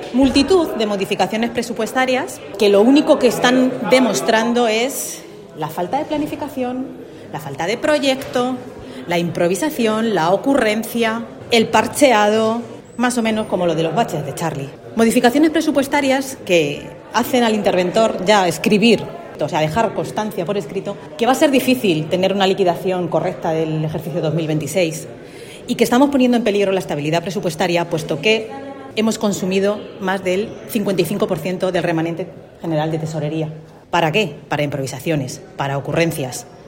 Multitud de modificaciones presupuestarias que lo único que están demostrando es la falta de planificación, la falta de proyecto, la improvisación, la ocurrencia, el parcheado, más o menos como lo de los baches de Charlie. Modificaciones presupuestarias que hacen al interventor ya escribir, o sea, dejar constancia por escrito, que va a ser difícil tener una liquidación correcta del ejercicio 2026 y que estamos poniendo en peligro la estabilidad presupuestaria, puesto que hemos consumido más del 55% del remanente general de tesorería. ¿Para qué? Para improvisaciones, para ocurrencias,